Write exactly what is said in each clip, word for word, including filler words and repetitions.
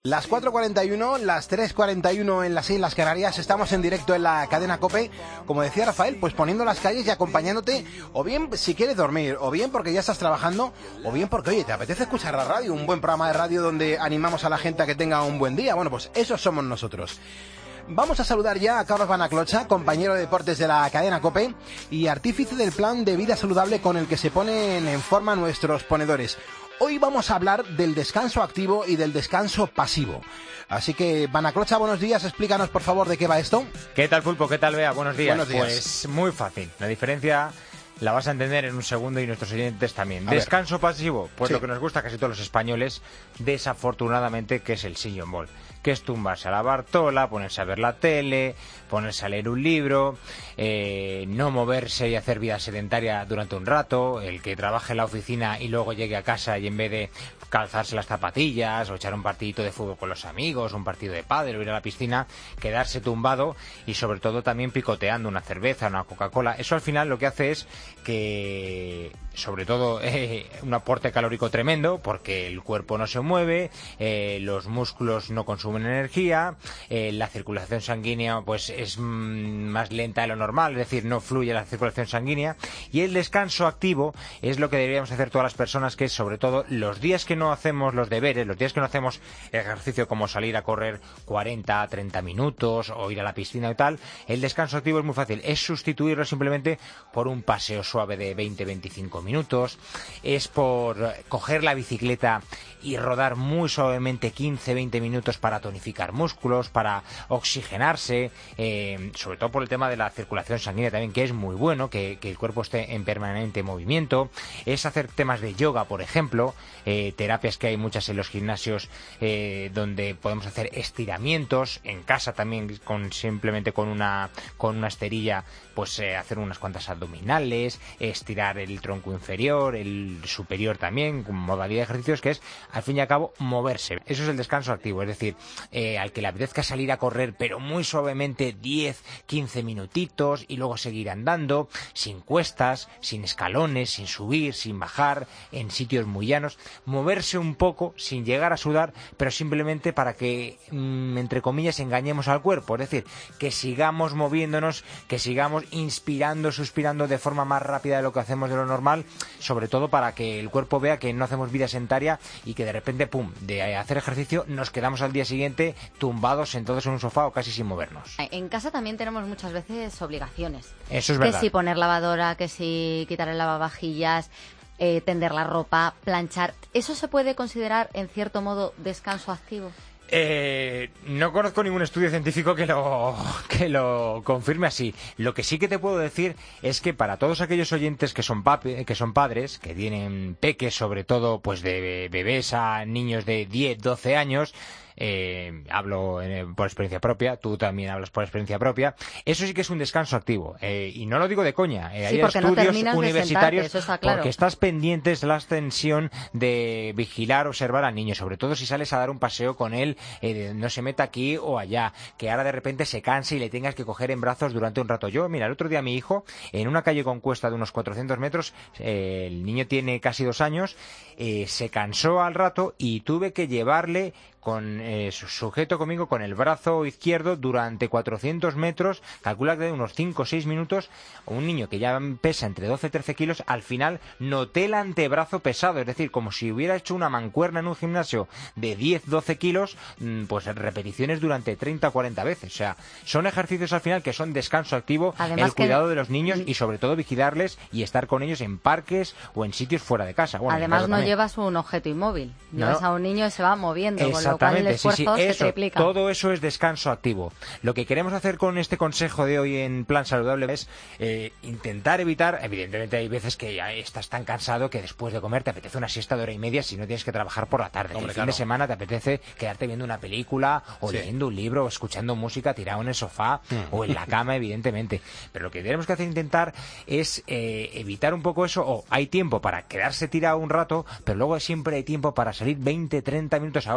Las cuatro cuarenta y uno, las tres cuarenta y uno en las Islas Canarias, estamos en directo en la cadena COPE, como decía Rafael, pues poniendo las calles y acompañándote, o bien si quieres dormir, o bien porque ya estás trabajando, o bien porque, oye, te apetece escuchar la radio, un buen programa de radio donde animamos a la gente a que tenga un buen día. Bueno, pues esos somos nosotros. Vamos a saludar ya a Carlos Banaclocha, compañero de deportes de la cadena COPE y artífice del plan de vida saludable con el que se ponen en forma nuestros ponedores. Hoy vamos a hablar del descanso activo y del descanso pasivo. Así que, Banaclocha, buenos días. Explícanos, por favor, de qué va esto. ¿Qué tal, Pulpo? ¿Qué tal, Bea? Buenos días. Buenos días. Pues muy fácil. La diferencia la vas a entender en un segundo y nuestros oyentes también. A Descanso ver. pasivo, pues Sí. lo que nos gusta a casi todos los españoles, desafortunadamente, que es el sillón ball. Que es tumbarse a la bartola, ponerse a ver la tele, ponerse a leer un libro, eh, no moverse y hacer vida sedentaria durante un rato, el que trabaje en la oficina y luego llegue a casa y en vez de calzarse las zapatillas o echar un partidito de fútbol con los amigos, un partido de pádel o ir a la piscina, quedarse tumbado y sobre todo también picoteando una cerveza, una Coca-Cola. Eso al final lo que hace es que, sobre todo, eh, un aporte calórico tremendo porque el cuerpo no se mueve, eh, los músculos no consumen energía, eh, la circulación sanguínea pues es mm, más lenta de lo normal, es decir, no fluye la circulación sanguínea, y el descanso activo es lo que deberíamos hacer todas las personas, que es sobre todo los días que no hacemos los deberes, los días que no hacemos ejercicio como salir a correr cuarenta, treinta minutos o ir a la piscina y tal. El descanso activo es muy fácil, es sustituirlo simplemente por un paseo suave de veinte a veinticinco minutos, es por coger la bicicleta y rodar muy suavemente quince a veinte minutos para tonificar músculos, para oxigenarse, eh, sobre todo por el tema de la circulación sanguínea también, que es muy bueno, que, que el cuerpo esté en permanente movimiento. Es hacer temas de yoga, por ejemplo, eh, terapias que hay muchas en los gimnasios, eh, donde podemos hacer estiramientos, en casa también, con simplemente con una, con una esterilla, pues eh, hacer unas cuantas abdominales, estirar el tronco inferior, el superior también, con modalidad de ejercicios, que es, al fin y al cabo, moverse. Eso es el descanso activo, es decir, eh, al que le apetezca salir a correr, pero muy suavemente, diez, quince minutitos, y luego seguir andando, sin cuestas, sin escalones, sin subir, sin bajar, en sitios muy llanos, moverse un poco, sin llegar a sudar, pero simplemente para que, mmm, entre comillas, engañemos al cuerpo, es decir, que sigamos moviéndonos, que sigamos inspirando, suspirando de forma más rápida de lo que hacemos de lo normal, sobre todo para que el cuerpo vea que no hacemos vida sedentaria y que de repente, pum, de hacer ejercicio nos quedamos al día siguiente tumbados, sentados en un sofá o casi sin movernos. En casa también tenemos muchas veces obligaciones. Eso es que verdad. si poner lavadora, que si quitar el lavavajillas, eh, tender la ropa, planchar. ¿Eso se puede considerar, en cierto modo, descanso activo? Eh, no conozco ningún estudio científico que lo, que lo confirme así. Lo que sí que te puedo decir es que para todos aquellos oyentes que son, papi, que son padres, que tienen peques, sobre todo pues de bebés a niños de diez, doce años, Eh, hablo eh, por experiencia propia, tú también hablas por experiencia propia, eso sí que es un descanso activo, eh, y no lo digo de coña, eh, sí, hay porque estudios no terminas universitarios, de sentarte, eso está claro. porque estás pendientes de la tensión de vigilar, observar al niño, sobre todo si sales a dar un paseo con él, eh, no se meta aquí o allá, que ahora de repente se canse y le tengas que coger en brazos durante un rato. Yo, mira, el otro día mi hijo, en una calle con cuesta de unos cuatrocientos metros, eh, el niño tiene casi dos años, eh, se cansó al rato y tuve que llevarle con eh, sujeto conmigo con el brazo izquierdo durante cuatrocientos metros, calcula que de unos cinco o seis minutos, un niño que ya pesa entre doce y trece kilos, al final noté el antebrazo pesado, es decir, como si hubiera hecho una mancuerna en un gimnasio de diez a doce kilos, pues repeticiones durante treinta o cuarenta veces. O sea, son ejercicios al final que son descanso activo, Además el cuidado que... de los niños y sobre todo vigilarles y estar con ellos en parques o en sitios fuera de casa. Bueno, además no también. Llevas un objeto inmóvil, No, llevas no. a un niño y se va moviendo, con lo cual el Exactamente, sí, sí, esfuerzo se eso, triplica. todo eso es descanso activo. Lo que queremos hacer con este consejo de hoy en Plan Saludable es eh, intentar evitar, evidentemente hay veces que ya estás tan cansado que después de comer te apetece una siesta de hora y media si no tienes que trabajar por la tarde. Hombre, el fin claro. de semana te apetece quedarte viendo una película o Sí. leyendo un libro o escuchando música tirado en el sofá Mm. o en la cama, evidentemente. Pero lo que tenemos que hacer intentar es eh, evitar un poco eso, o hay tiempo para quedarse tirado un rato, pero luego siempre hay tiempo para salir veinte, treinta minutos ahora, aunque hace mucho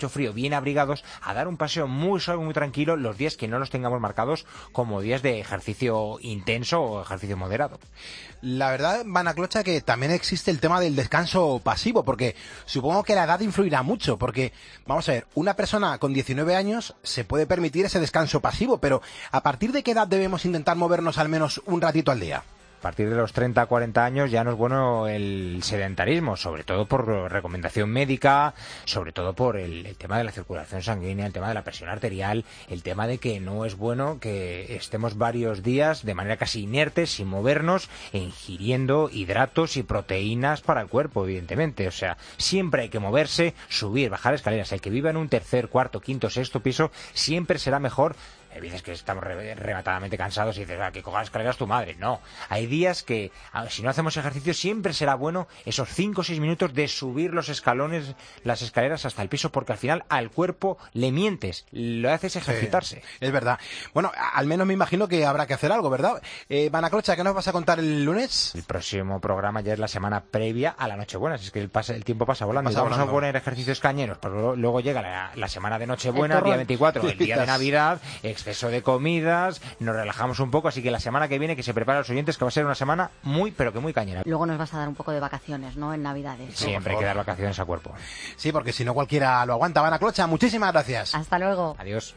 mucho frío, bien abrigados, a dar un paseo muy suave, muy tranquilo, los días que no los tengamos marcados como días de ejercicio intenso o ejercicio moderado. La verdad, Vanaclocha, que también existe el tema del descanso pasivo, porque supongo que la edad influirá mucho, porque, vamos a ver, una persona con diecinueve años se puede permitir ese descanso pasivo, pero ¿a partir de qué edad debemos intentar movernos al menos un ratito al día? A partir de los treinta a cuarenta años ya no es bueno el sedentarismo, sobre todo por recomendación médica, sobre todo por el, el tema de la circulación sanguínea, el tema de la presión arterial, el tema de que no es bueno que estemos varios días de manera casi inerte, sin movernos, e ingiriendo hidratos y proteínas para el cuerpo, evidentemente. O sea, siempre hay que moverse, subir, bajar escaleras. El que viva en un tercer, cuarto, quinto, sexto piso siempre será mejor. Hay veces que estamos re rematadamente cansados y dices, ah, que cojas escaleras tu madre. No, hay días que, si no hacemos ejercicio, siempre será bueno esos cinco o seis minutos de subir los escalones, las escaleras hasta el piso, porque al final al cuerpo le mientes, lo haces ejercitarse. Sí, es verdad. Bueno, al menos me imagino que habrá que hacer algo, ¿verdad? Eh, Vanaclocha, ¿qué nos vas a contar el lunes? El próximo programa ya es la semana previa a la Nochebuena, si es que el, pasa, el tiempo pasa volando. Pasa y vamos volando. a poner ejercicios cañeros, pero luego llega la, la semana de Nochebuena, el día veinticuatro, el día de Navidad, exceso de comidas, nos relajamos un poco, así que la semana que viene que se preparen los oyentes, que va a ser una semana muy, pero que muy cañera. Luego nos vas a dar un poco de vacaciones, ¿no? En Navidades. Siempre hay que dar vacaciones a cuerpo. Sí, porque si no cualquiera lo aguanta. Vanaclocha, muchísimas gracias. Hasta luego. Adiós.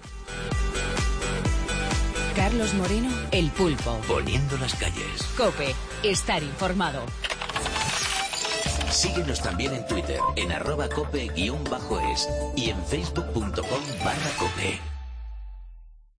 Carlos Moreno, El Pulpo. Poniendo las calles. COPE, estar informado. Síguenos también en Twitter, en arroba cope guión bajo es y en facebook punto com barra cope.